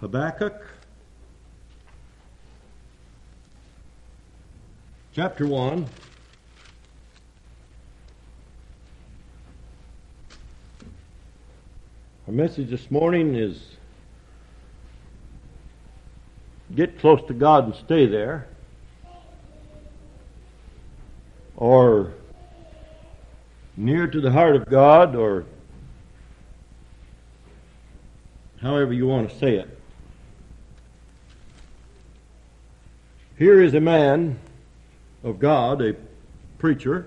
Habakkuk chapter 1. Our message this morning is get close to God and stay there, or near to the heart of God, or however you want to say it. Here is a man of God, a preacher,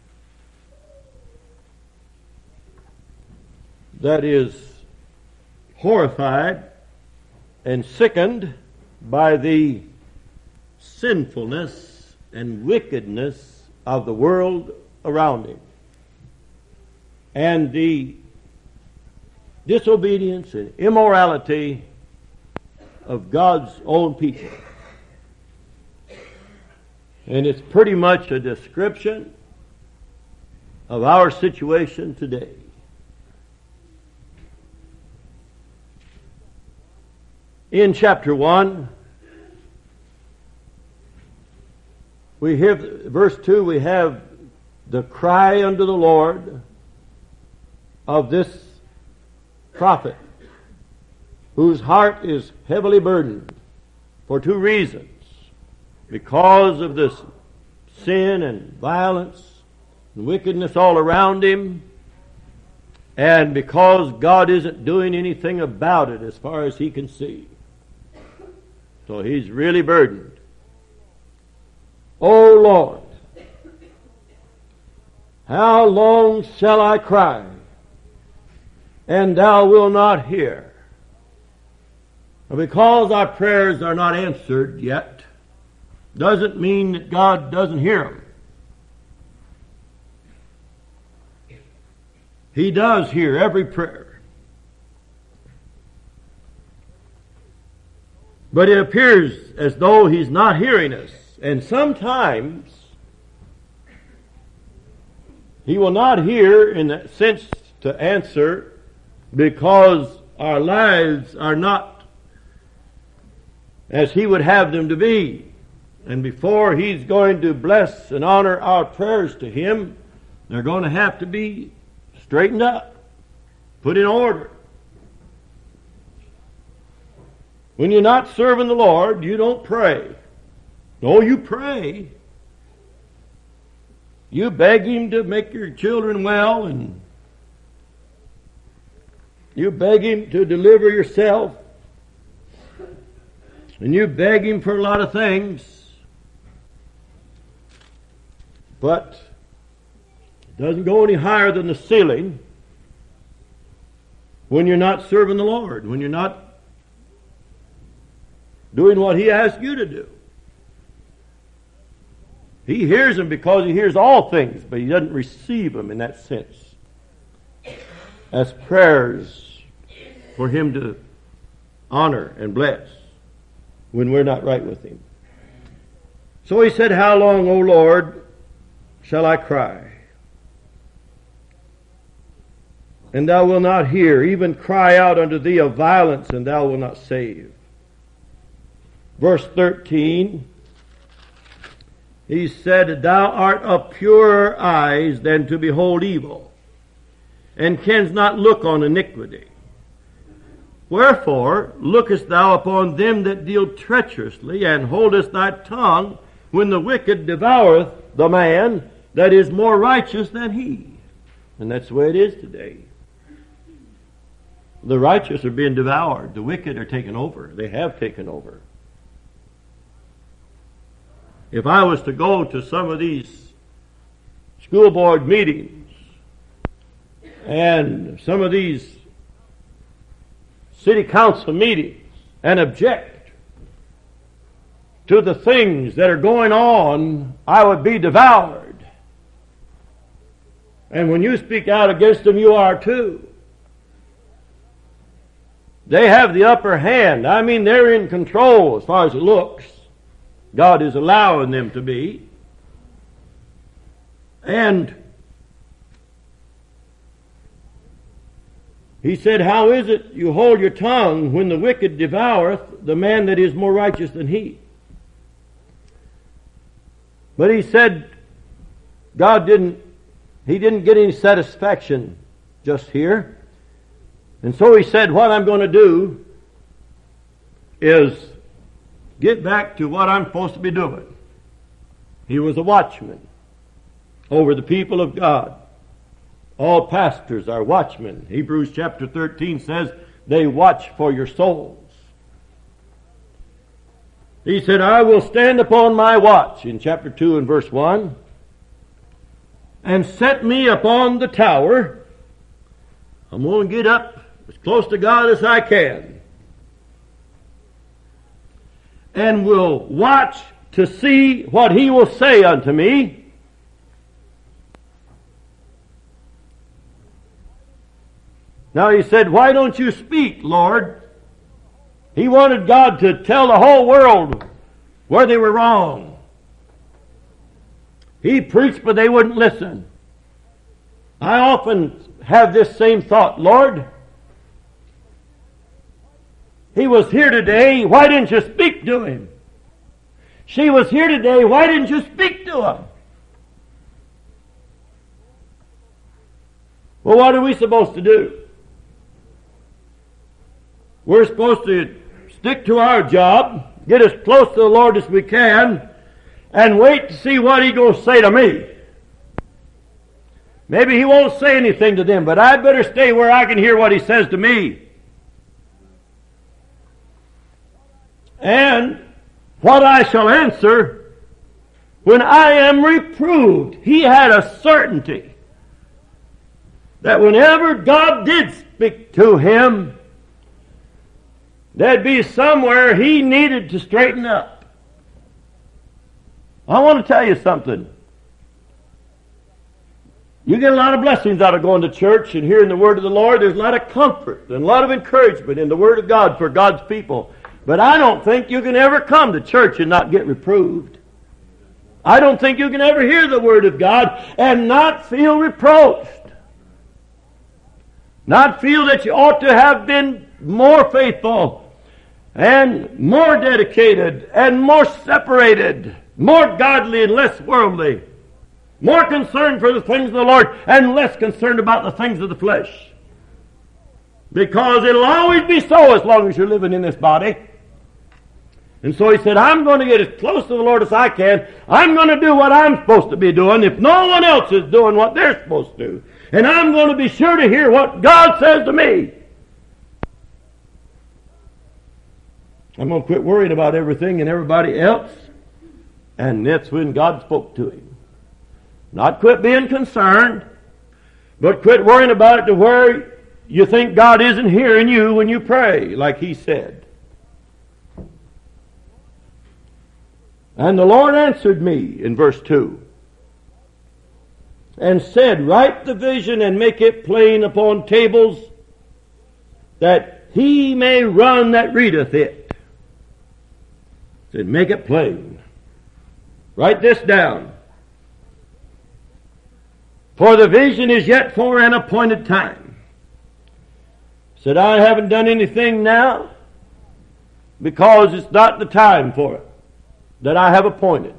that is horrified and sickened by the sinfulness and wickedness of the world around him, and the disobedience and immorality of God's own people. And it's pretty much a description of our situation today. In chapter 1, we have, verse 2, we have the cry unto the Lord of this prophet, whose heart is heavily burdened for two reasons. Because of this sin and violence and wickedness all around him, and because God isn't doing anything about it as far as he can see. So he's really burdened. O Lord, how long shall I cry, and thou wilt not hear? Because our prayers are not answered yet, doesn't mean that God doesn't hear them. He does hear every prayer. But it appears as though he's not hearing us. And sometimes he will not hear in that sense to answer because our lives are not as he would have them to be. And before he's going to bless and honor our prayers to him, they're going to have to be straightened up, put in order. When you're not serving the Lord, you don't pray. No, you pray. You beg him to make your children well, and you beg him to deliver yourself, and you beg him for a lot of things. But it doesn't go any higher than the ceiling when you're not serving the Lord, when you're not doing what he asks you to do. He hears them because he hears all things, but he doesn't receive them in that sense as prayers for him to honor and bless when we're not right with him. So he said, how long, O Lord, shall I cry, and thou wilt not hear, even cry out unto thee of violence, and thou wilt not save? Verse 13, he said, thou art of purer eyes than to behold evil, and canst not look on iniquity. Wherefore lookest thou upon them that deal treacherously, and holdest thy tongue when the wicked devoureth the man that is more righteous than he? And that's the way it is today. The righteous are being devoured. The wicked are taken over. They have taken over. If I was to go to some of these school board meetings and some of these city council meetings and object to the things that are going on, I would be devoured. And when you speak out against them, you are too. They have the upper hand. I mean, they're in control as far as it looks. God is allowing them to be. And He said, how is it you hold your tongue when the wicked devoureth the man that is more righteous than he? But he said, he didn't get any satisfaction just here. And so he said, what I'm going to do is get back to what I'm supposed to be doing. He was a watchman over the people of God. All pastors are watchmen. Hebrews chapter 13 says they watch for your souls. He said, I will stand upon my watch in chapter 2 and verse 1 and set me upon the tower. I'm going to get up as close to God as I can and will watch to see what He will say unto me. Now he said, why don't you speak, Lord? He wanted God to tell the whole world where they were wrong. He preached, but they wouldn't listen. I often have this same thought, Lord, he was here today, why didn't you speak to him? She was here today, why didn't you speak to her? Well, what are we supposed to do? We're supposed to stick to our job, get as close to the Lord as we can, and wait to see what He's going to say to me. Maybe He won't say anything to them, but I'd better stay where I can hear what He says to me. And what I shall answer when I am reproved. He had a certainty that whenever God did speak to him, there'd be somewhere he needed to straighten up. I want to tell you something. You get a lot of blessings out of going to church and hearing the Word of the Lord. There's a lot of comfort and a lot of encouragement in the Word of God for God's people. But I don't think you can ever come to church and not get reproved. I don't think you can ever hear the Word of God and not feel reproached. Not feel that you ought to have been more faithful and more dedicated and more separated, more godly and less worldly, more concerned for the things of the Lord and less concerned about the things of the flesh. Because it'll always be so as long as you're living in this body. And so he said, I'm going to get as close to the Lord as I can. I'm going to do what I'm supposed to be doing if no one else is doing what they're supposed to do. And I'm going to be sure to hear what God says to me. I'm going to quit worrying about everything and everybody else. And that's when God spoke to him. Not quit being concerned, but quit worrying about it to where you think God isn't hearing you when you pray, like he said. And the Lord answered me, in verse 2, and said, write the vision and make it plain upon tables, that he may run that readeth it. Said, make it plain. Write this down. For the vision is yet for an appointed time. Said, I haven't done anything now because it's not the time for it that I have appointed.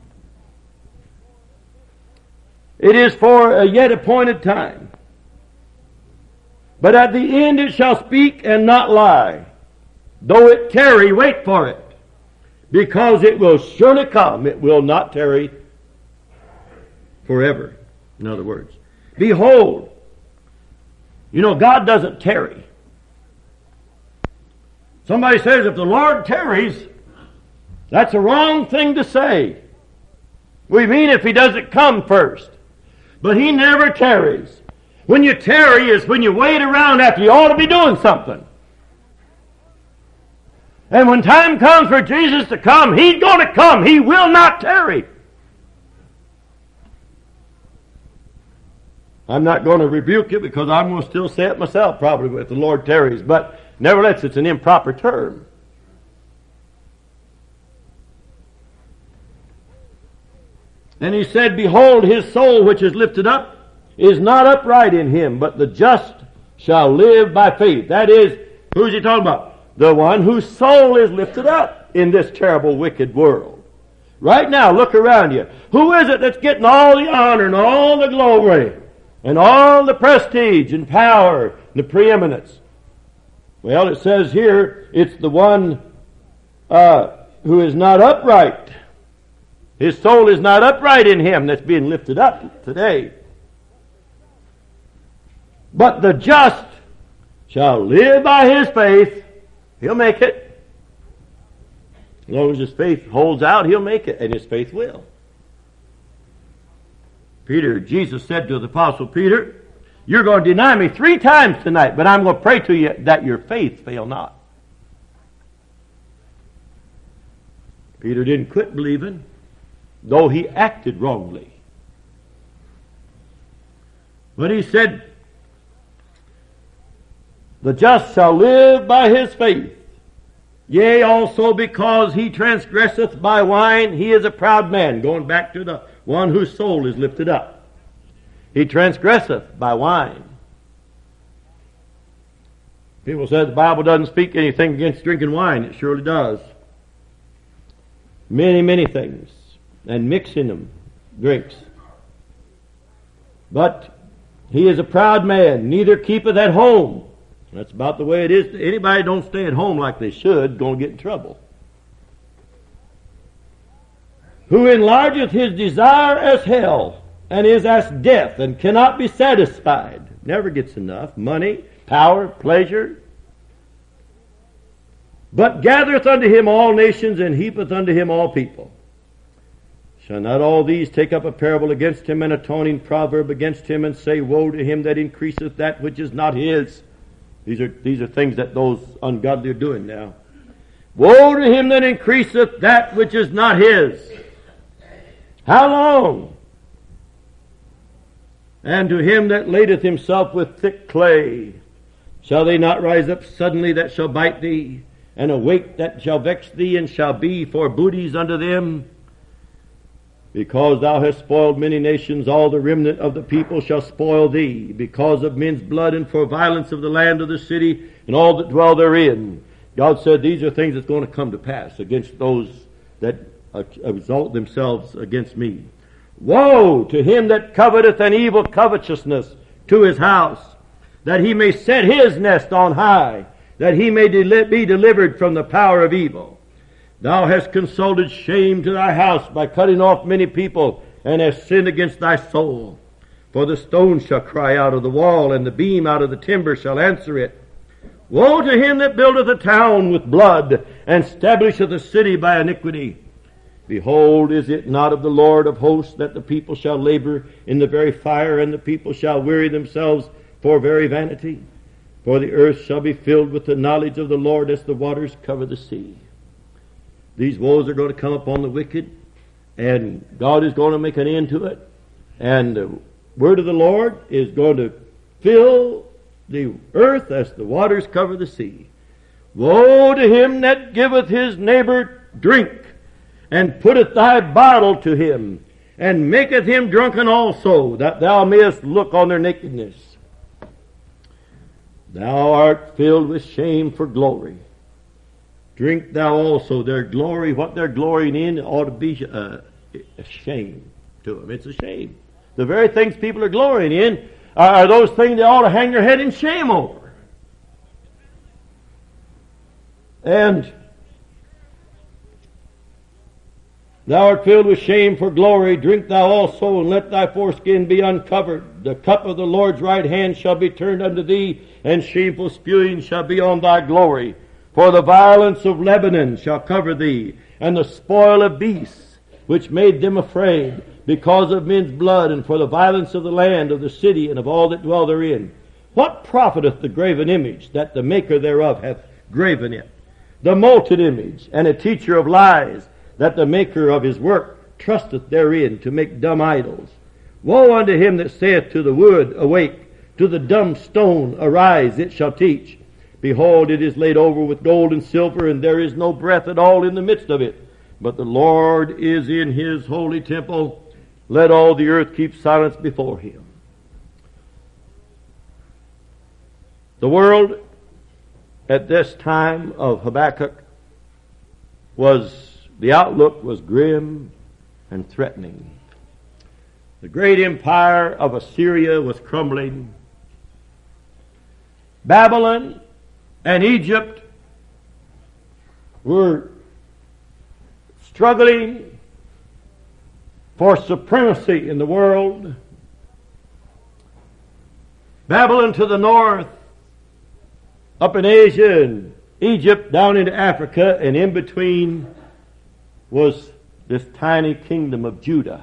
It is for a yet appointed time. But at the end it shall speak and not lie. Though it tarry, wait for it. Because it will surely come. It will not tarry forever. In other words, behold, you know, God doesn't tarry. Somebody says if the Lord tarries, that's a wrong thing to say. We mean if he doesn't come first. But he never tarries. When you tarry is when you wait around after you ought to be doing something. And when time comes for Jesus to come, he's going to come. He will not tarry. I'm not going to rebuke you because I'm going to still say it myself probably if the Lord tarries. But nevertheless, it's an improper term. And he said, behold, his soul which is lifted up is not upright in him, but the just shall live by faith. That is, who's he talking about? The one whose soul is lifted up in this terrible, wicked world. Right now, look around you. Who is it that's getting all the honor and all the glory and all the prestige and power and the preeminence? Well, it says here, it's the one who is not upright. His soul is not upright in him that's being lifted up today. But the just shall live by his faith. He'll make it. As long as his faith holds out, he'll make it, and his faith will. Jesus said to the Apostle Peter, you're going to deny me 3 times tonight, but I'm going to pray to you that your faith fail not. Peter didn't quit believing, though he acted wrongly. But he said, the just shall live by his faith. Yea, also because he transgresseth by wine, he is a proud man. Going back to the one whose soul is lifted up. He transgresseth by wine. People say the Bible doesn't speak anything against drinking wine. It surely does. Many, many things. And mixing them, drinks. But he is a proud man, neither keepeth at home. That's about the way it is. Anybody don't stay at home like they should, going to get in trouble. Who enlargeth his desire as hell, and is as death, and cannot be satisfied. Never gets enough. Money, power, pleasure. But gathereth unto him all nations, and heapeth unto him all people. Shall not all these take up a parable against him, an atoning proverb against him, and say, woe to him that increaseth that which is not his? These are things that those ungodly are doing now. Woe to him that increaseth that which is not his. How long? And to him that ladeth himself with thick clay. Shall they not rise up suddenly that shall bite thee, and awake that shall vex thee, and shall be for booties unto them? Because thou hast spoiled many nations, all the remnant of the people shall spoil thee, because of men's blood and for violence of the land of the city and all that dwell therein. God said these are things that's going to come to pass against those that exalt themselves against me. Woe to him that coveteth an evil covetousness to his house, that he may set his nest on high, that he may be delivered from the power of evil. Thou hast consulted shame to thy house by cutting off many people, and hast sinned against thy soul. For the stone shall cry out of the wall, and the beam out of the timber shall answer it. Woe to him that buildeth a town with blood, and establisheth a city by iniquity. Behold, is it not of the Lord of hosts that the people shall labor in the very fire, and the people shall weary themselves for very vanity? For the earth shall be filled with the knowledge of the Lord as the waters cover the sea. These woes are going to come upon the wicked, and God is going to make an end to it. And the word of the Lord is going to fill the earth as the waters cover the sea. Woe to him that giveth his neighbor drink, and putteth thy bottle to him, and maketh him drunken also, that thou mayest look on their nakedness. Thou art filled with shame for glory. Drink thou also their glory. What they're glorying in ought to be a shame to them. It's a shame. The very things people are glorying in are those things they ought to hang their head in shame over. And thou art filled with shame for glory. Drink thou also, and let thy foreskin be uncovered. The cup of the Lord's right hand shall be turned unto thee, and shameful spewing shall be on thy glory. For the violence of Lebanon shall cover thee, and the spoil of beasts, which made them afraid, because of men's blood, and for the violence of the land, of the city, and of all that dwell therein. What profiteth the graven image, that the maker thereof hath graven it? The molten image, and a teacher of lies, that the maker of his work trusteth therein, to make dumb idols. Woe unto him that saith to the wood, awake, to the dumb stone, arise, it shall teach. Behold, it is laid over with gold and silver, and there is no breath at all in the midst of it. But the Lord is in his holy temple. Let all the earth keep silence before him. The world at this time of Habakkuk the outlook was grim and threatening. The great empire of Assyria was crumbling. Babylon and Egypt were struggling for supremacy in the world. Babylon to the north, up in Asia, and Egypt down into Africa, and in between was this tiny kingdom of Judah,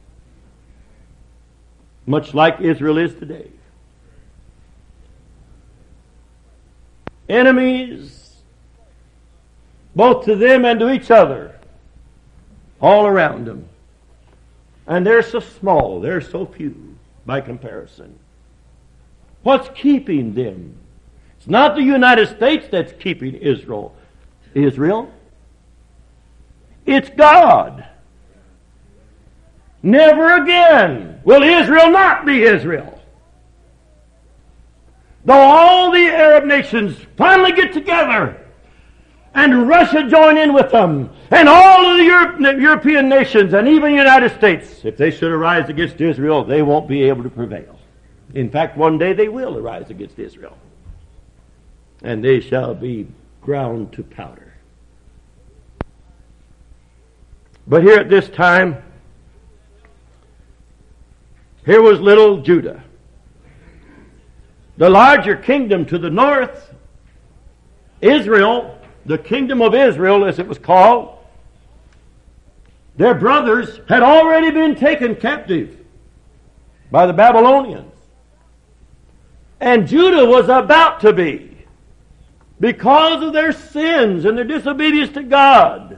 much like Israel is today. Enemies, both to them and to each other, all around them. And they're so small, they're so few by comparison. What's keeping them? It's not the United States that's keeping Israel. It's God. Never again will Israel not be Israel. Though all the Arab nations finally get together and Russia join in with them, and all of the European nations and even the United States, if they should arise against Israel, they won't be able to prevail. In fact, one day they will arise against Israel, and they shall be ground to powder. But here at this time, here was little Judah. The larger kingdom to the north, Israel, the kingdom of Israel as it was called, their brothers had already been taken captive by the Babylonians. And Judah was about to be, because of their sins and their disobedience to God.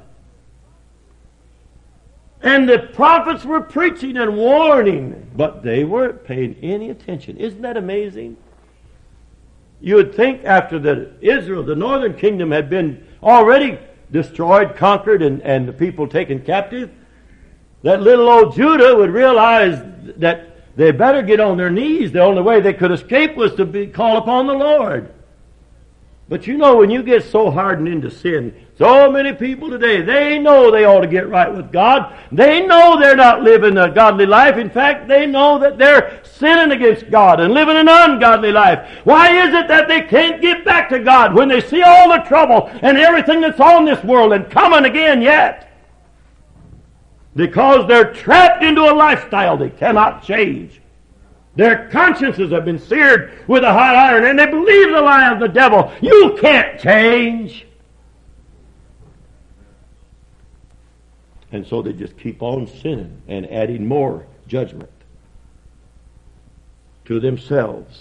And the prophets were preaching and warning, but they weren't paying any attention. Isn't that amazing? You would think after the northern kingdom had been already destroyed, conquered, and the people taken captive, that little old Judah would realize that they better get on their knees. The only way they could escape was to call upon the Lord. But you know, when you get so hardened into sin, so many people today, they know they ought to get right with God. They know they're not living a godly life. In fact, they know that they're sinning against God and living an ungodly life. Why is it that they can't get back to God when they see all the trouble and everything that's on this world and coming again yet? Because they're trapped into a lifestyle they cannot change. Their consciences have been seared with a hot iron, and they believe the lie of the devil. You can't change. And so they just keep on sinning and adding more judgment to themselves.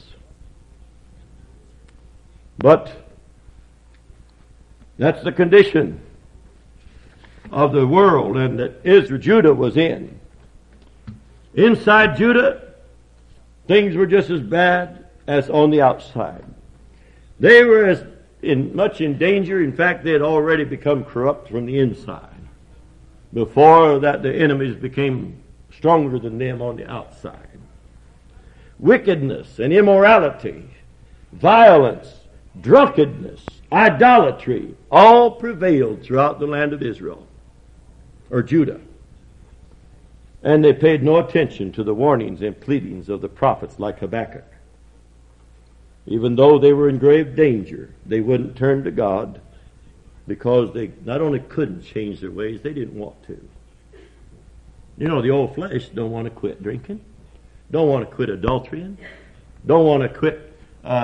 But that's the condition of the world and that Judah was in. Inside Judah, things were just as bad as on the outside. They were much in danger. In fact, they had already become corrupt from the inside. Before that, the enemies became stronger than them on the outside. Wickedness and immorality, violence, drunkenness, idolatry, all prevailed throughout the land of Israel, or Judah. And they paid no attention to the warnings and pleadings of the prophets like Habakkuk. Even though they were in grave danger, they wouldn't turn to God because they not only couldn't change their ways, they didn't want to. You know, the old flesh don't want to quit drinking, don't want to quit adulterying, don't want to quit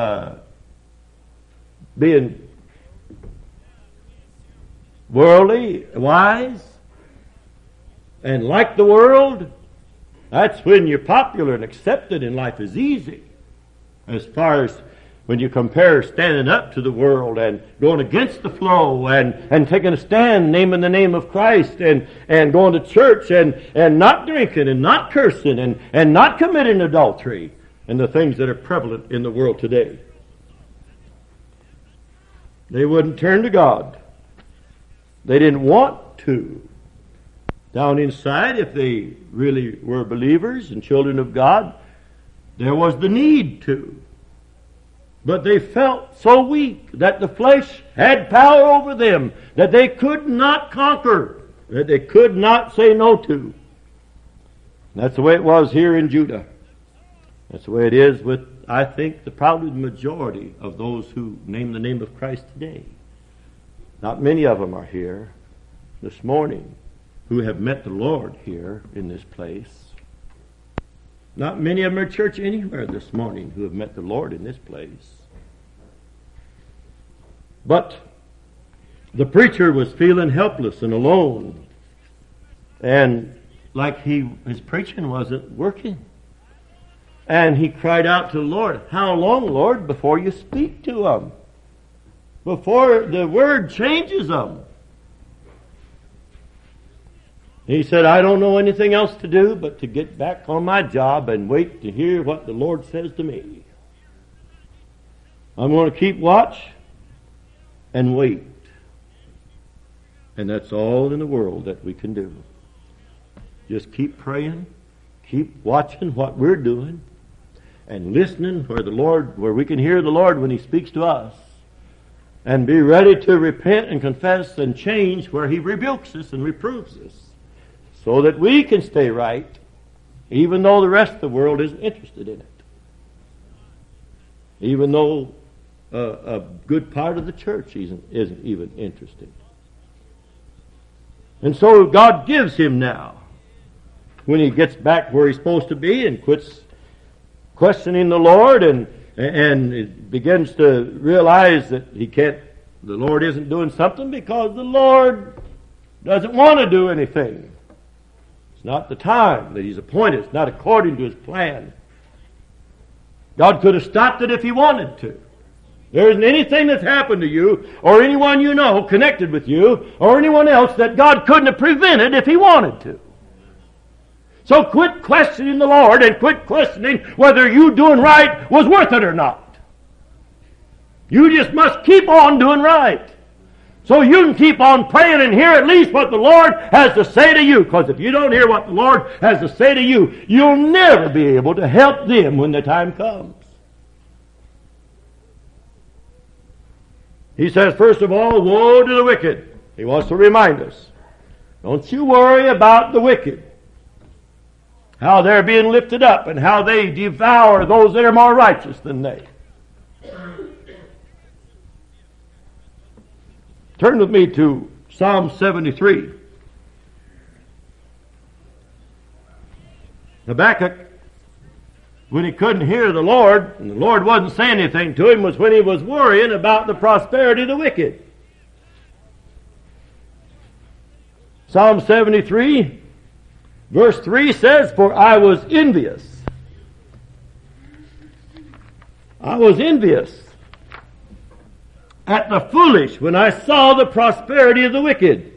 being worldly, wise, and like the world. That's when you're popular and accepted and life is easy. As far as when you compare standing up to the world and going against the flow and taking a stand, naming the name of Christ and going to church and not drinking and not cursing and not committing adultery and the things that are prevalent in the world today. They wouldn't turn to God. They didn't want to. Down inside, if they really were believers and children of God, there was the need to. But they felt so weak that the flesh had power over them that they could not conquer, that they could not say no to. That's the way it was here in Judah. That's the way it is with, I think, probably the majority of those who name the name of Christ today. Not many of them are here this morning who have met the Lord here in this place. Not many of them are at church anywhere this morning who have met the Lord in this place. But the preacher was feeling helpless and alone. And like his preaching wasn't working. And he cried out to the Lord, "How long, Lord, before you speak to them? Before the word changes them?" He said, "I don't know anything else to do but to get back on my job and wait to hear what the Lord says to me. I'm going to keep watch and wait." And that's all in the world that we can do. Just keep praying, keep watching what we're doing, and listening where we can hear the Lord when He speaks to us, and be ready to repent and confess and change where He rebukes us and reproves us, so that we can stay right, even though the rest of the world isn't interested in it. Even though a good part of the church isn't even interested. And so God gives him now, when he gets back where he's supposed to be and quits questioning the Lord and begins to realize that the Lord isn't doing something because the Lord doesn't want to do anything. It's not the time that He's appointed. It's not according to His plan. God could have stopped it if He wanted to. There isn't anything that's happened to you or anyone you know connected with you or anyone else that God couldn't have prevented if He wanted to. So quit questioning the Lord and quit questioning whether you doing right was worth it or not. You just must keep on doing right. So you can keep on praying and hear at least what the Lord has to say to you. Because if you don't hear what the Lord has to say to you, you'll never be able to help them when the time comes. He says, first of all, woe to the wicked. He wants to remind us. Don't you worry about the wicked. How they're being lifted up and how they devour those that are more righteous than they. Turn with me to Psalm 73. Habakkuk, when he couldn't hear the Lord, and the Lord wasn't saying anything to him, was when he was worrying about the prosperity of the wicked. Psalm 73, verse 3 says, "For I was envious." I was envious at the foolish when I saw the prosperity of the wicked.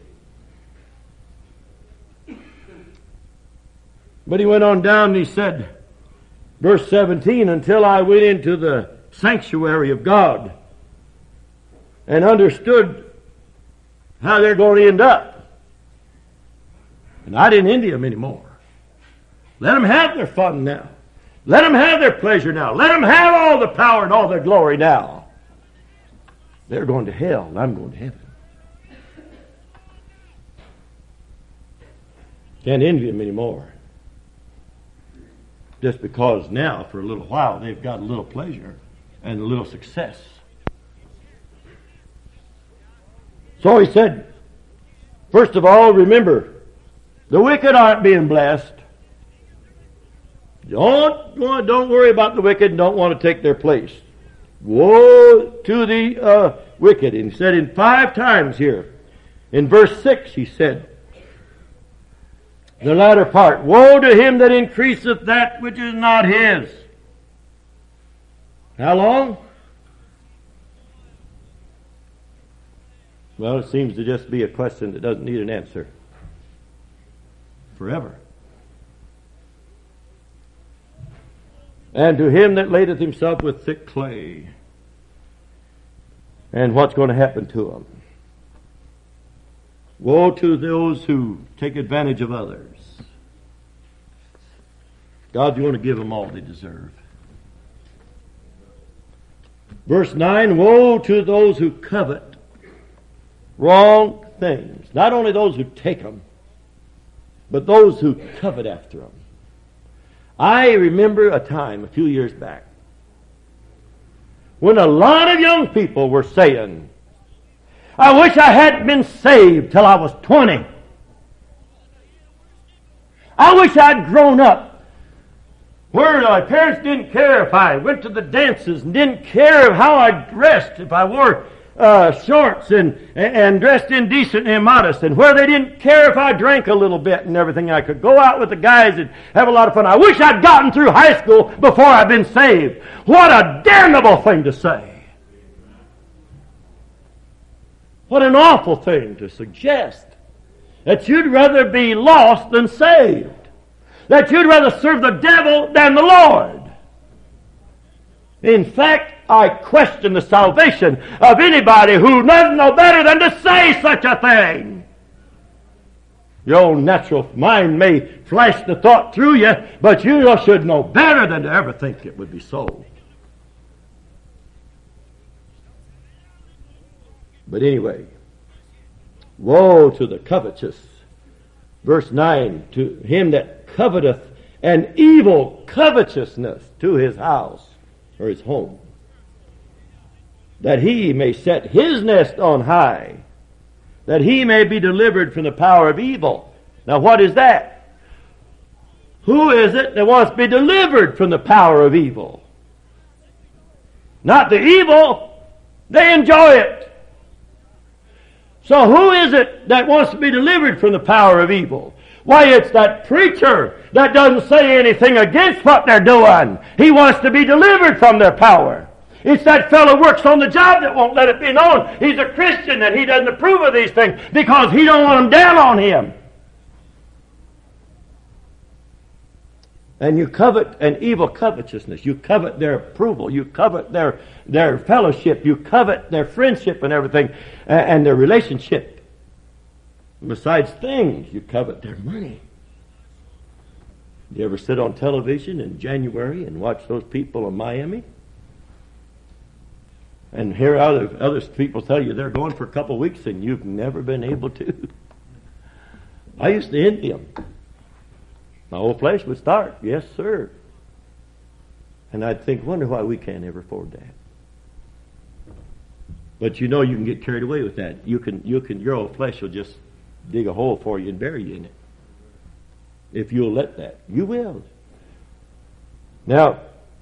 But he went on down and he said, verse 17, "Until I went into the sanctuary of God and understood how they're going to end up." And I didn't envy them anymore. Let them have their fun now. Let them have their pleasure now. Let them have all the power and all their glory now. They're going to hell, and I'm going to heaven. Can't envy them anymore. Just because now, for a little while, they've got a little pleasure and a little success. So he said, first of all, remember, the wicked aren't being blessed. Don't worry about the wicked and don't want to take their place. Woe to the wicked. And he said in 5 times here. In verse 6 he said, the latter part, "Woe to him that increaseth that which is not his." How long? Well, it seems to just be a question that doesn't need an answer. Forever. "And to him that ladeth himself with thick clay." And what's going to happen to him? Woe to those who take advantage of others. God's going to give them all they deserve. Verse 9, woe to those who covet wrong things. Not only those who take them, but those who covet after them. I remember a time a few years back when a lot of young people were saying, I wish I hadn't been saved till I was 20. I wish I'd grown up where my parents didn't care if I went to the dances and didn't care how I dressed, if I wore shorts and dressed indecent and immodest, and where they didn't care if I drank a little bit and everything. I could go out with the guys and have a lot of fun. I wish I'd gotten through high school before I'd been saved. What a damnable thing to say. What an awful thing to suggest. That you'd rather be lost than saved. That you'd rather serve the devil than the Lord. In fact, I question the salvation of anybody who doesn't know better than to say such a thing. Your own natural mind may flash the thought through you, but you should know better than to ever think it would be so. But anyway, woe to the covetous. Verse 9, to him that coveteth an evil covetousness to his house or his home, that he may set his nest on high, that he may be delivered from the power of evil. Now what is that? Who is it that wants to be delivered from the power of evil? Not the evil. They enjoy it. So who is it that wants to be delivered from the power of evil? Why, it's that preacher that doesn't say anything against what they're doing. He wants to be delivered from their power. It's that fellow works on the job that won't let it be known he's a Christian, that he doesn't approve of these things because he don't want them down on him. And you covet an evil covetousness. You covet their approval. You covet their fellowship. You covet their friendship and everything, and their relationship. Besides things, you covet their money. You ever sit on television in January and watch those people in Miami? And hear other people tell you they're going for a couple of weeks and you've never been able to. I used to envy them. My old flesh would start, yes, sir. And I'd think, wonder why we can't ever afford that. But you know you can get carried away with that. Your old flesh will just dig a hole for you and bury you in it. If you'll let that. You will. Now,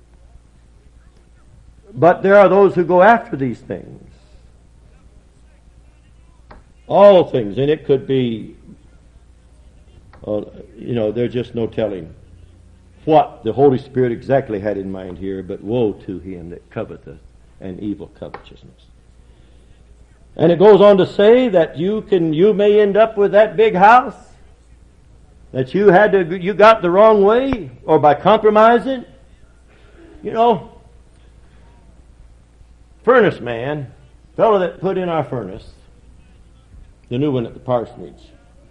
but there are those who go after these things. All things. And it could be, there's just no telling what the Holy Spirit exactly had in mind here, but woe to him that coveteth an evil covetousness. And it goes on to say that you may end up with that big house that you got the wrong way, or by compromising. Furnace man, fellow that put in our furnace, the new one at the parsonage.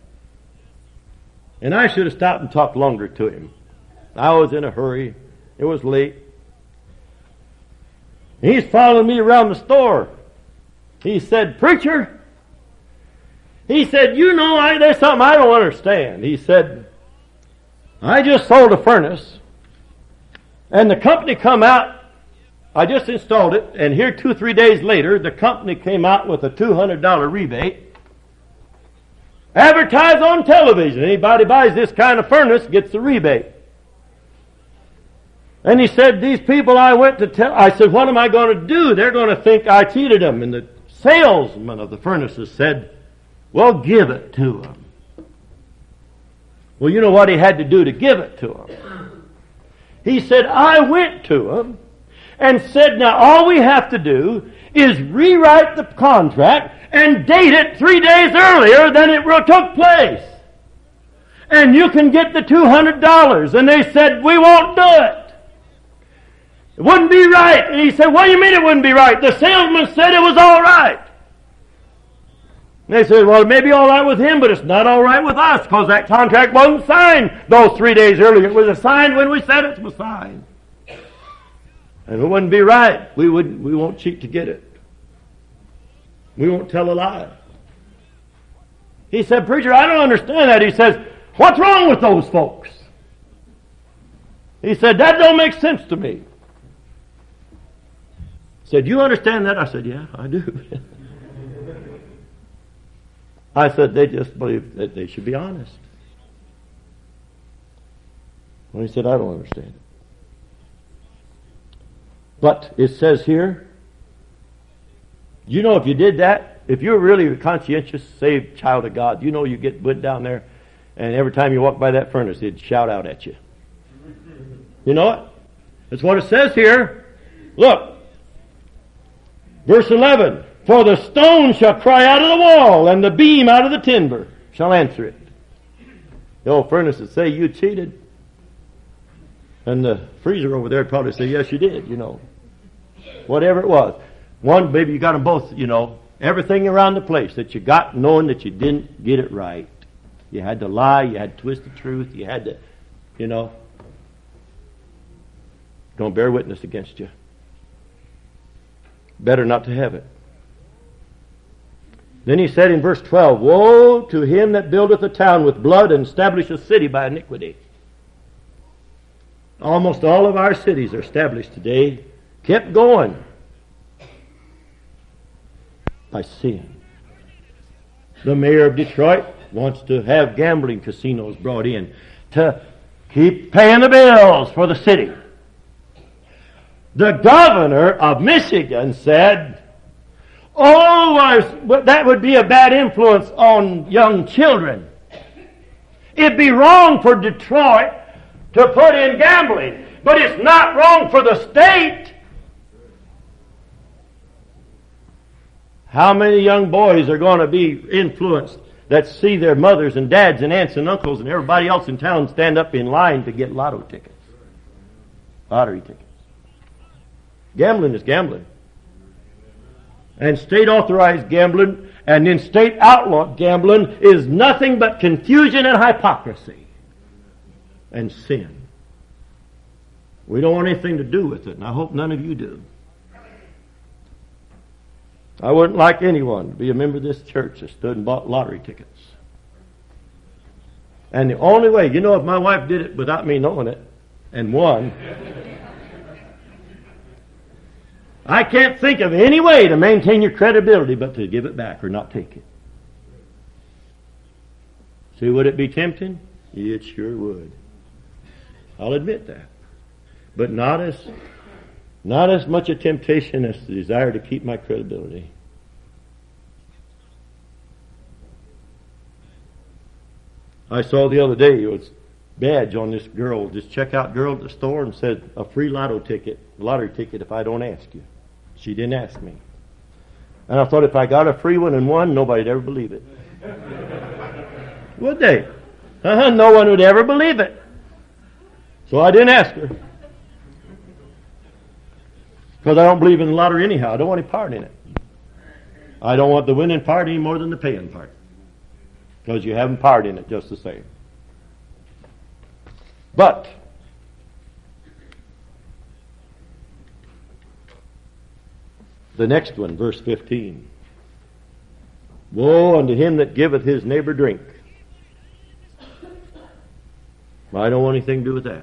And I should have stopped and talked longer to him. I was in a hurry. It was late. He's following me around the store. He said, "Preacher," he said, there's something I don't understand. He said, "I just sold a furnace, and the company come out. I just installed it, and here 2-3 days later, the company came out with a $200 rebate. Advertised on television. Anybody buys this kind of furnace gets a rebate." And he said, "These people I went to tell," I said, "What am I going to do? They're going to think I cheated them." And the salesman of the furnaces said, "Well, give it to them." Well, you know what he had to do to give it to them? He said, "I went to them and said, now all we have to do is rewrite the contract and date it 3 days earlier than it took place. And you can get the $200. And they said, "We won't do it. It wouldn't be right." And he said, "What do you mean it wouldn't be right? The salesman said it was all right." And they said, "Well, it may be all right with him, but it's not all right with us because that contract wasn't signed those 3 days earlier. It was signed when we said it was signed." And it wouldn't be right. We won't cheat to get it. We won't tell a lie. He said, preacher, I don't understand that. He says, what's wrong with those folks? He said, that don't make sense to me. He said, do you understand that? I said, yeah, I do. I said, they just believe that they should be honest. Well, he said, I don't understand it. But it says here, you know, if you did that, if you're really a conscientious, saved child of God, you know you went down there, and every time you walk by that furnace, it'd shout out at you. You know it? That's what it says here. Look, verse 11, for the stone shall cry out of the wall, and the beam out of the timber shall answer it. The old furnace would say, you cheated. And the freezer over there would probably say, yes, you did, you know. Whatever it was. One, maybe you got them both, you know. Everything around the place that you got knowing that you didn't get it right. You had to lie, you had to twist the truth, you had to, you know. Don't bear witness against you. Better not to have it. Then he said in verse 12, woe to him that buildeth a town with blood and establisheth a city by iniquity. Almost all of our cities are established today, kept going by sin. The mayor of Detroit wants to have gambling casinos brought in to keep paying the bills for the city. The governor of Michigan said, oh, that would be a bad influence on young children. It'd be wrong for Detroit to put in gambling, but it's not wrong for the state. How many young boys are going to be influenced that see their mothers and dads and aunts and uncles and everybody else in town stand up in line to get lotto tickets? Lottery tickets. Gambling is gambling. And state authorized gambling and then state outlawed gambling is nothing but confusion and hypocrisy and sin. We don't want anything to do with it, and I hope none of you do. I wouldn't like anyone to be a member of this church that stood and bought lottery tickets. And the only way, you know, if my wife did it without me knowing it and won, I can't think of any way to maintain your credibility but to give it back or not take it. See, would it be tempting? It sure would. I'll admit that. But not as much a temptation as the desire to keep my credibility. I saw the other day, it was badge on this girl, this checkout girl at the store, and said a free lottery ticket if I don't ask you. She didn't ask me. And I thought if I got a free one and won, nobody'd ever believe it. Would they? No one would ever believe it. So I didn't ask her. Because I don't believe in the lottery anyhow. I don't want any part in it. I don't want the winning part any more than the paying part. Because you haven't part in it just the same. But the next one, verse 15. Woe unto him that giveth his neighbor drink. I don't want anything to do with that.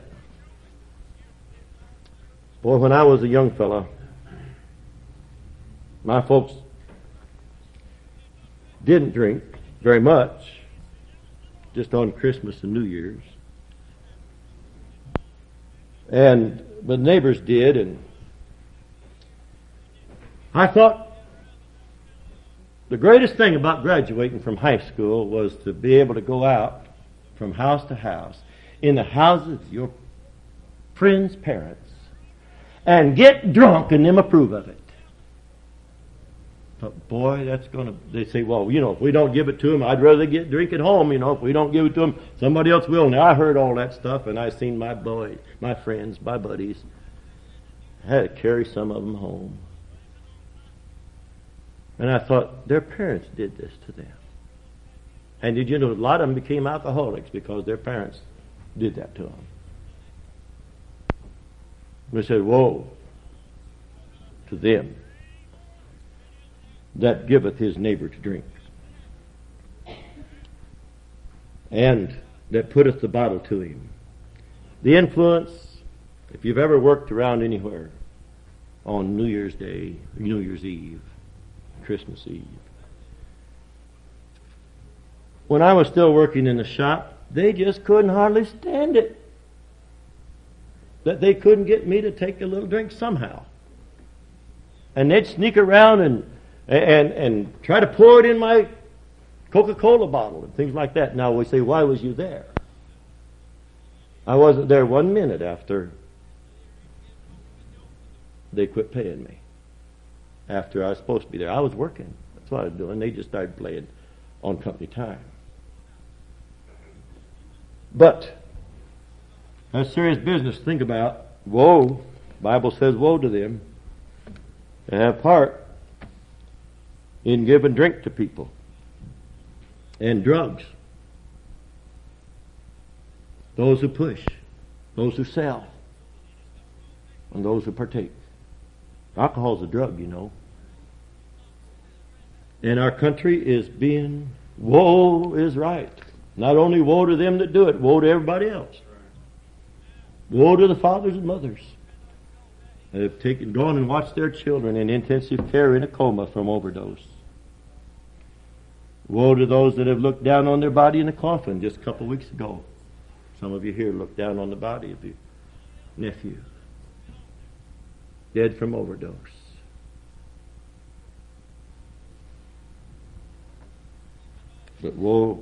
Boy, when I was a young fella, my folks didn't drink very much, just on Christmas and New Year's. But neighbors did, and I thought the greatest thing about graduating from high school was to be able to go out from house to house in the houses of your friends' parents and get drunk and them approve of it. But boy, they say, well, you know, if we don't give it to them, I'd rather get drink at home, you know, if we don't give it to them, somebody else will. Now I heard all that stuff and I seen my boys, my friends, my buddies. I had to carry some of them home. And I thought, their parents did this to them. And did you know, a lot of them became alcoholics because their parents did that to them. We said, whoa, to them that giveth his neighbor to drink, and that putteth the bottle to him. The influence, if you've ever worked around anywhere on New Year's Day, New Year's Eve, Christmas Eve. When I was still working in the shop, they just couldn't hardly stand it that they couldn't get me to take a little drink somehow. And they'd sneak around and try to pour it in my Coca-Cola bottle and things like that. Now we say, why was you there? I wasn't there 1 minute after they quit paying me. After I was supposed to be there. I was working. That's what I was doing. They just started playing on company time. But that's serious business. Think about, woe, the Bible says woe to them that have part in giving drink to people and drugs. Those who push, those who sell, and those who partake. Alcohol's a drug, you know. And our country is being, woe is right. Not only woe to them that do it, woe to everybody else. Woe to the fathers and mothers that have gone and watched their children in intensive care in a coma from overdose. Woe to those that have looked down on their body in a coffin just a couple of weeks ago. Some of you here looked down on the body of your nephew, dead from overdose. But woe,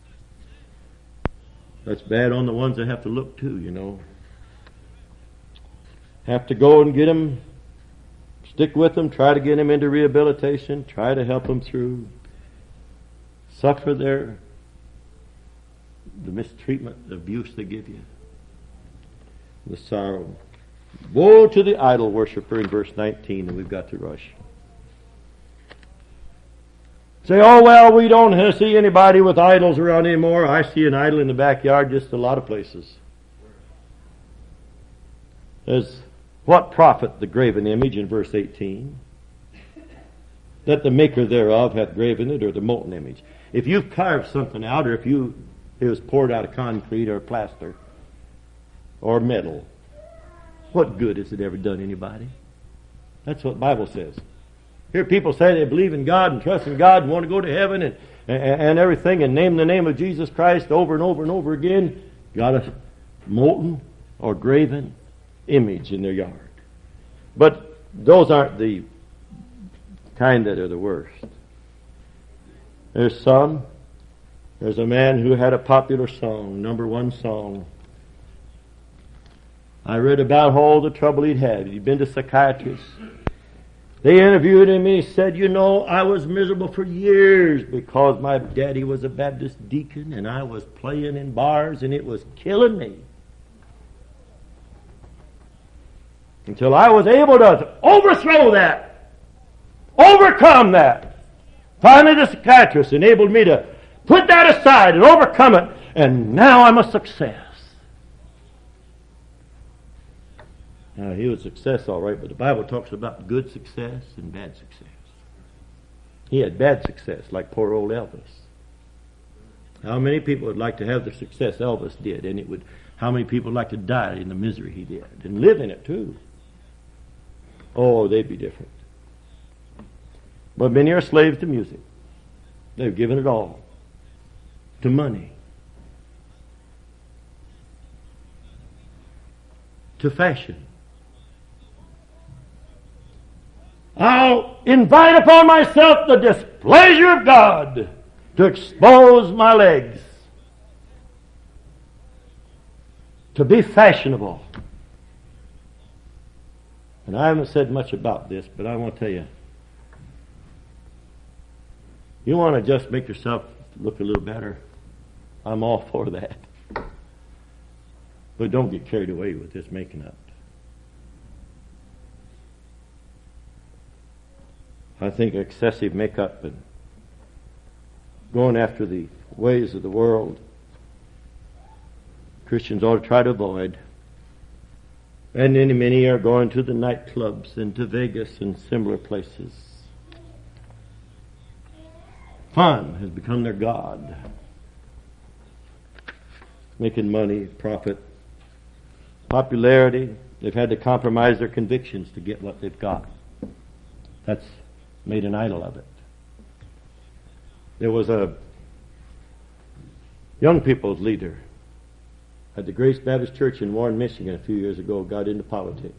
that's bad on the ones that have to look too, you know. Have to go and get them, stick with them, try to get them into rehabilitation, try to help them through, suffer the mistreatment, the abuse they give you, the sorrow. Woe to the idol worshiper in verse 19, and we've got to rush. Say, oh well, we don't see anybody with idols around anymore. I see an idol in the backyard just a lot of places. There's what profit the graven image in verse 18? That the maker thereof hath graven it, or the molten image. If you've carved something out, or if it was poured out of concrete or plaster or metal, what good has it ever done anybody? That's what the Bible says. Hear people say they believe in God and trust in God and want to go to heaven and everything and name the name of Jesus Christ over and over and over again. Got a molten or graven image in their yard. But those aren't the kind that are the worst. There's a man who had a popular song, number one song. I read about all the trouble he'd had. He'd been to psychiatrists. They interviewed him and he said, you know, I was miserable for years because my daddy was a Baptist deacon and I was playing in bars and it was killing me. Until I was able to overthrow that, overcome that. Finally the psychiatrist enabled me to put that aside and overcome it, and now I'm a success. Now, he was a success, all right, but the Bible talks about good success and bad success. He had bad success, like poor old Elvis. How many people would like to have the success Elvis did, and how many people would like to die in the misery he did, and live in it too? Oh, they'd be different. But many are slaves to music. They've given it all to money, to fashion. I'll invite upon myself the displeasure of God to expose my legs, to be fashionable. And I haven't said much about this, but I want to tell you, you want to just make yourself look a little better, I'm all for that. But don't get carried away with this making up. I think excessive makeup and going after the ways of the world, Christians ought to try to avoid. And then many are going to the nightclubs and to Vegas and similar places. Fun has become their god. Making money, profit, popularity. They've had to compromise their convictions to get what they've got. That's made an idol of it. There was a young people's leader at the Grace Baptist Church in Warren, Michigan a few years ago, got into politics.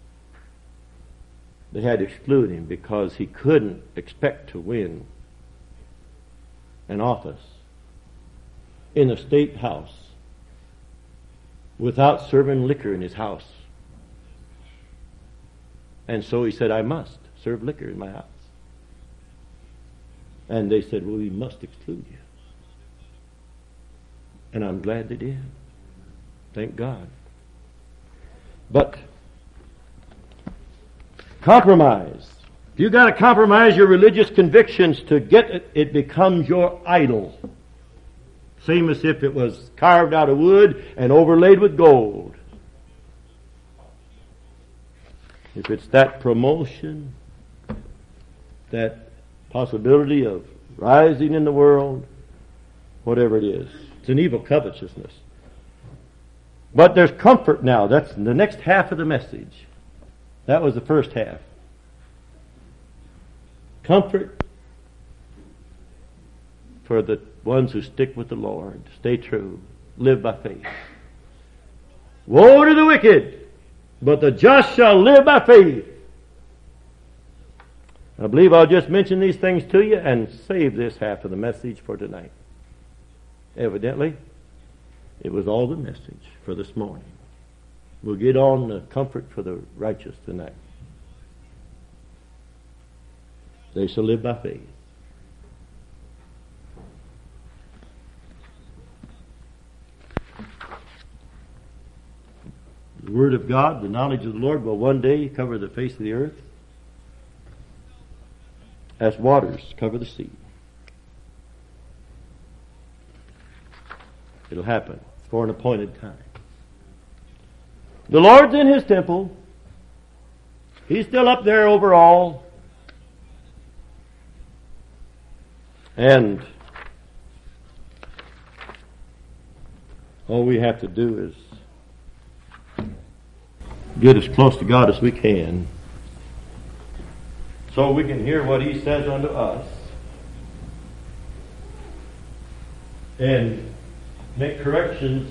They had to exclude him because he couldn't expect to win an office in the state house without serving liquor in his house. And so he said, I must serve liquor in my house. And they said, well, we must exclude you. And I'm glad they did. Thank God. But compromise. If you got to compromise your religious convictions to get it, it becomes your idol. Same as if it was carved out of wood and overlaid with gold. If it's that promotion, that possibility of rising in the world, whatever it is, it's an evil covetousness. But there's comfort now. That's the next half of the message. That was the first half. Comfort for the ones who stick with the Lord, stay true, live by faith. Woe to the wicked, but the just shall live by faith. I believe I'll just mention these things to you and save this half of the message for tonight. Evidently, it was all the message for this morning. We'll get on the comfort for the righteous tonight. They shall live by faith. The Word of God, the knowledge of the Lord will one day cover the face of the earth as waters cover the sea. It'll happen for an appointed time. The Lord's in His temple. He's still up there over all. And all we have to do is get as close to God as we can so we can hear what He says unto us and make corrections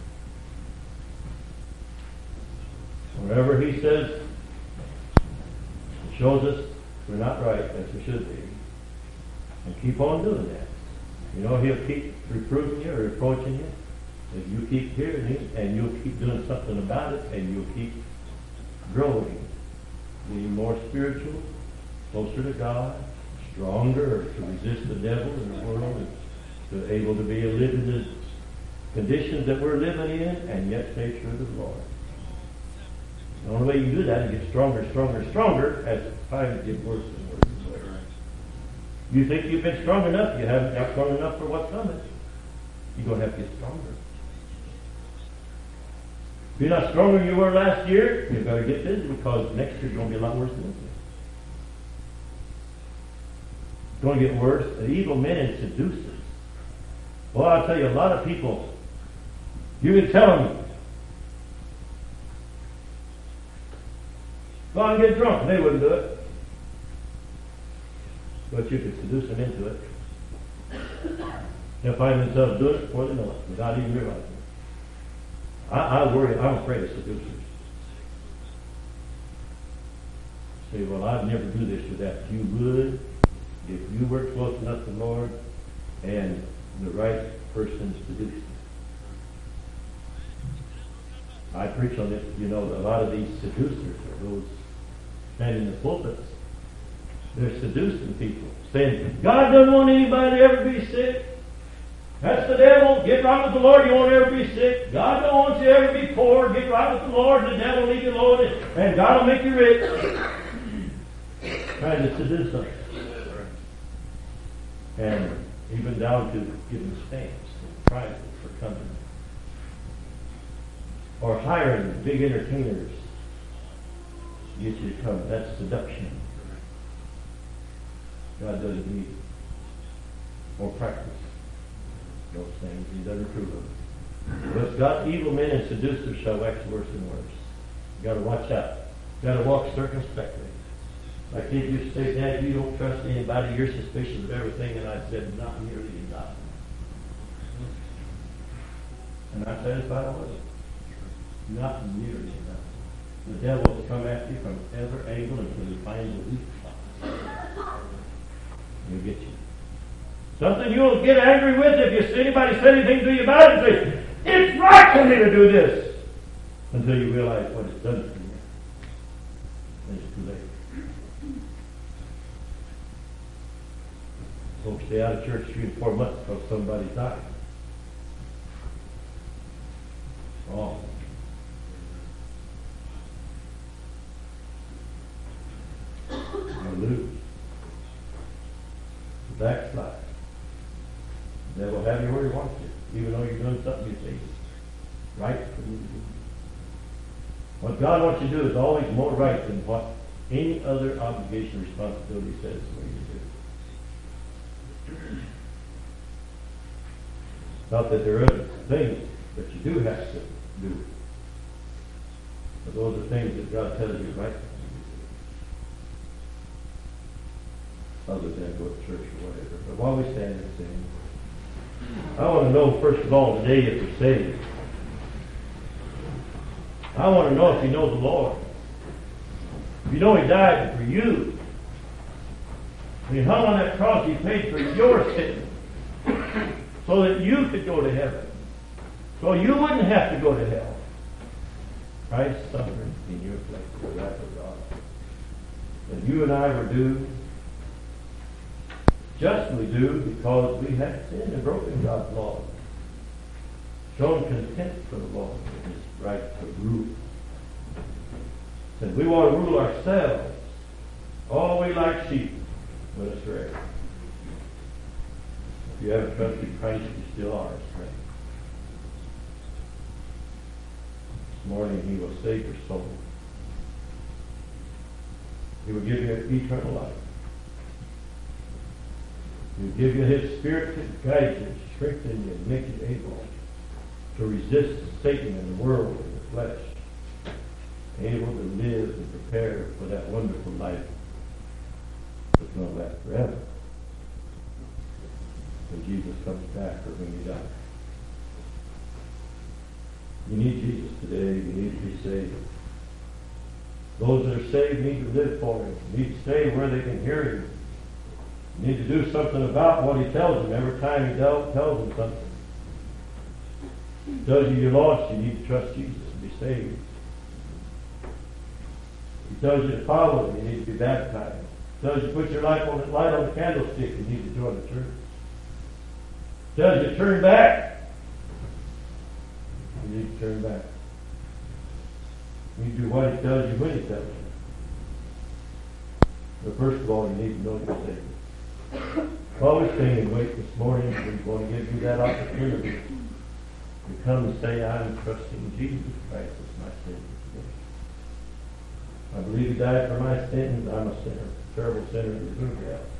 wherever He says shows us we're not right as we should be, and keep on doing that. You know, He'll keep reproving you or reproaching you if you keep hearing Him, and you'll keep doing something about it, and you'll keep growing, being more spiritual, closer to God, stronger to resist the devil in the world, and to able to be live in the conditions that we're living in, and yet stay true to the Lord. The only way you do that is get stronger, stronger, stronger as times get worse and worse and worse. You think you've been strong enough, you haven't got strong enough for what's coming. You're going to have to get stronger. If you're not stronger than you were last year, you better get busy, because next year's going to be a lot worse than this year. It's going to get worse. The evil men and seducers. Well, I'll tell you, a lot of people, you can tell them, go on and get drunk, and they wouldn't do it. But you could seduce them into it. They'll find themselves doing it before they know it, without even realizing it. I worry, I'm afraid of seducers. Say, well, I'd never do this or that. You would, if you were close enough to the Lord and the right person seduced you. I preach on this, you know, a lot of these seducers are those standing in the pulpits. They're seducing people, saying, God doesn't want anybody to ever be sick. That's the devil. Get right with the Lord, you won't ever be sick. God don't want you to ever be poor. Get right with the Lord, the devil will leave you alone, and God will make you rich. Trying to seduce them. And even down to giving stamps and prizes for coming. Or hiring big entertainers to get you to come. That's seduction. God doesn't need more practice. Those things He doesn't approve of. But God's evil men and seducers shall wax worse and worse. You got to watch out. You got to walk circumspectly. Like if you say, Dad, you don't trust anybody, you're suspicious of everything, and I said, not nearly enough. And I satisfied I wasn't. Not nearly enough. The devil will come after you from every angle until he finds a weak spot. He'll get you. Something you'll get angry with if you see anybody say anything to you about it. Say, it's right for me to do this. Until you realize what it's done for you. And it's too late. Folks stay out of church 3 to 4 months because somebody died. Wrong. You lose. Backslide. The devil will have you where he wants you, even though you're doing something you think is right for you to do. What God wants you to do is always more right than what any other obligation or responsibility says for you to do. Not that there are other things that you do have to do. But those are things that God tells you right. Other than go to church or whatever. But while we stand and sing, I want to know, first of all, today if you're saved. I want to know if you know the Lord. If you know He died for you. When He hung on that cross, He paid for your sin. So that you could go to heaven. So you wouldn't have to go to hell. Christ suffered in your place, the wrath of God. And you and I were due, justly due, because we had sinned and broken God's law. Shown contempt for the law and His right to rule. Said we want to rule ourselves. All we like sheep went astray. If you haven't trusted Christ, you still are astray. This morning He will save your soul. He will give you eternal life. He will give you His Spirit to guide you, strengthen you, and make you able to resist Satan and the world and the flesh. Able to live and prepare for that wonderful life that's going to last forever. When Jesus comes back or when you die. You need Jesus today. You need to be saved. Those that are saved need to live for Him. Need to stay where they can hear Him. You need to do something about what He tells them every time He tells them something. He tells you you're lost, you need to trust Jesus and be saved. He tells you to follow Him, you need to be baptized. He tells you to put your light on the candlestick, you need to join the church. He tells you to turn back. You need to turn back. You need to do what He tells you when He tells you. But first of all, you need to know you're saved. While we're staying and wait this morning, we want to give you that opportunity to come and say, I'm trusting Jesus Christ as my Savior today. I believe He died for my sins. I'm a sinner, a terrible sinner who deserves hell.